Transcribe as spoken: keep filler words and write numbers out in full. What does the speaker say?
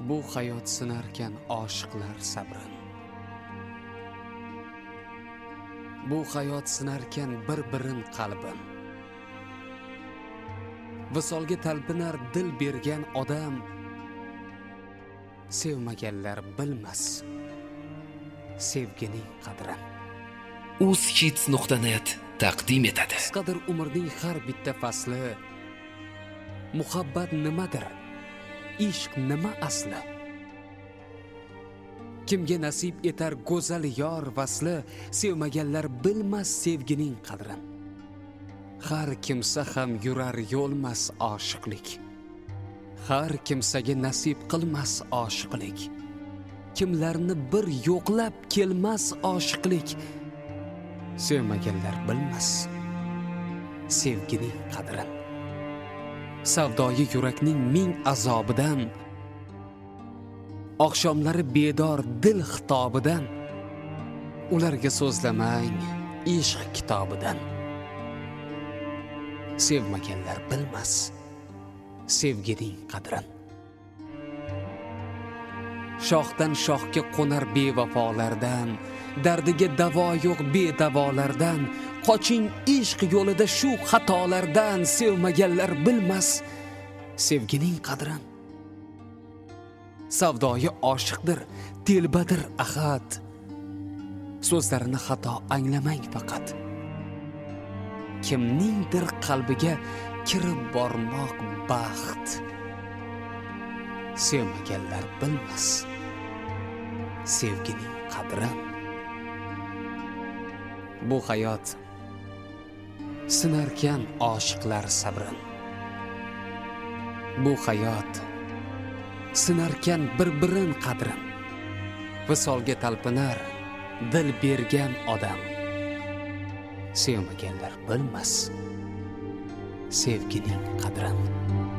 Bu hayot sinarkan oshiqlar sabrin. Bu hayot sinarkan bir-birin qalbin. Visolga talpinar dil bergan odam sevmaganlar bilmas sevgining qadrin. uzhits nuqta net taqdim etadi. Qisqadir umrning har bitta fasli. Muhabbat nimadir? Ishq nima asli? Kimga nasib etar go'zal yor vasli, sevmaganlar bilmas sevgining qadrin. Har kimsa ham yurar yo'lmas oshiqlik. Har kimsaga nasib qilmas oshiqlik. Kimlarni bir yo'qlab kelmas oshiqlik. Sevmaganlar bilmas sevgining qadrin. Savdoyi yurakning ming azobidan, oqshomlari bedor dil xitobidan, ularga so'zlamang ishq kitobidan. Sevmaganlar bilmas sevgining qadrin. Shoxdan shoxga qo'nar bevafolardan, dardiga davo yo'q bedavolardan, qoching ishq yo'lida shu xatolardan. Sevmaganlar bilmas sevgining qadrin. Savdoyi oshiqdir, telbadir ahad. So'zlarini xato anglamang faqat. Kimningdir qalbiga kirib bormoq baxt. Sevmaganlar bilmas sevgining qadrin. Bu hayot sinarkan oshiqlar sabrin. Bu hayot sinarkan bir-birin qadrin. Visolga talpinar dil bergan odam sevmaganlar bilmas sevgining qadrin.